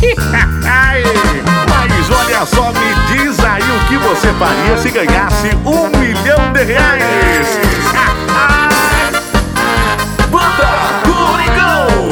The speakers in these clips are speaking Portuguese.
Mas olha só, me diz aí o que você faria se ganhasse R$1 milhão. Banda Coringão!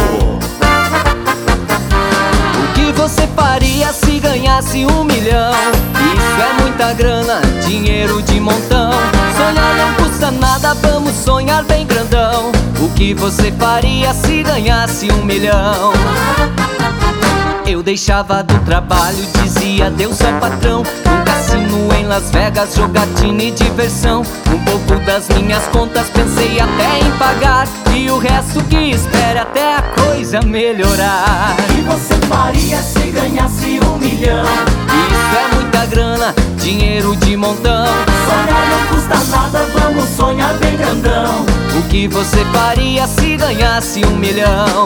O que você faria se ganhasse R$1 milhão? Isso é muita grana, dinheiro de montão. Sonhar não custa nada, vamos sonhar bem grandão. O que você faria se ganhasse R$1 milhão? Eu deixava do trabalho, dizia Deus é patrão. Um cassino em Las Vegas, jogatina e diversão. Um pouco das minhas contas pensei até em pagar, e o resto que espera até a coisa melhorar. O que você faria se ganhasse R$1 milhão? Isso é muita grana, dinheiro de montão. Sonhar não custa nada, vamos sonhar bem grandão. O que você faria se ganhasse R$1 milhão?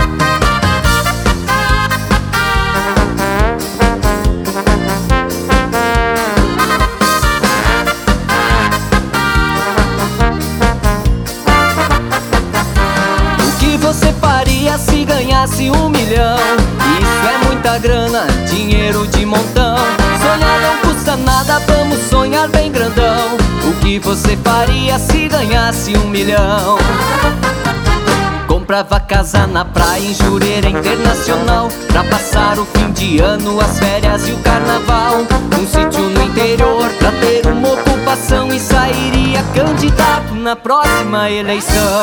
Você faria se ganhasse R$1 milhão? Isso é muita grana, dinheiro de montão. Sonhar não custa nada, vamos sonhar bem grandão. O que você faria se ganhasse R$1 milhão? Comprava casa na praia em Jurerê Internacional, pra passar o fim de ano, as férias e o carnaval. Um sítio no interior pra ter uma ocupação, e sairia candidato na próxima eleição.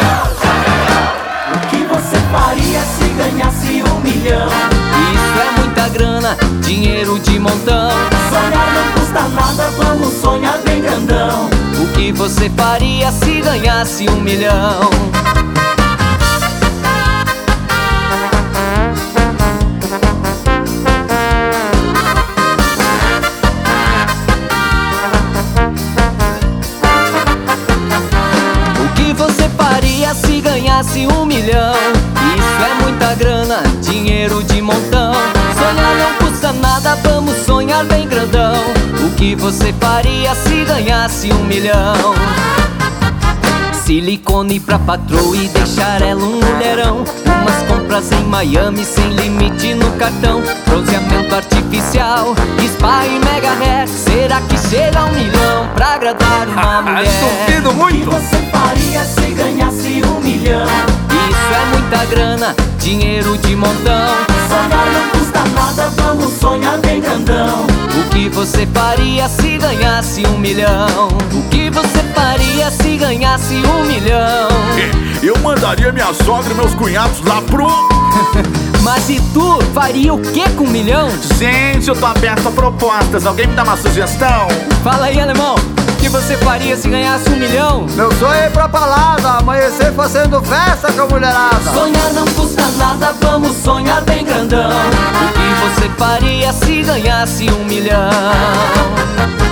O que você faria se ganhasse R$1 milhão? Isso é muita grana, dinheiro de montão. Sonhar não custa nada, vamos sonhar bem grandão. O que você faria se ganhasse R$1 milhão? O que você faria se ganhasse R$1 milhão? Isso é muita grana, dinheiro de montão. Sonhar não custa nada, vamos sonhar bem grandão. O que você faria se ganhasse R$1 milhão? Silicone pra patroa e deixar ela um mulherão. Umas compras em Miami sem limite no cartão. Bronzeamento artificial, spa e mega hair. Será que chega a R$1 milhão pra agradar uma mulher? Duvido O que muito! você faria se ganhasse R$1 milhão? Isso é muita grana, dinheiro de montão. Sonhar não custa nada, vamos sonhar bem grandão. O que você faria se ganhasse R$1 milhão? O que você faria se ganhasse R$1 milhão? Eu mandaria minha sogra e meus cunhados lá pro... Mas e tu, faria o que com R$1 milhão? Gente, eu tô aberto a propostas. Alguém me dá uma sugestão? Fala aí, alemão, o que você faria se ganhasse R$1 milhão? Meu sonho é ir pra balada, amanhecer fazendo festa com a mulherada. Sonhar não custa nada, vamos sonhar bem grandão. O que você faria se ganhasse R$1 milhão?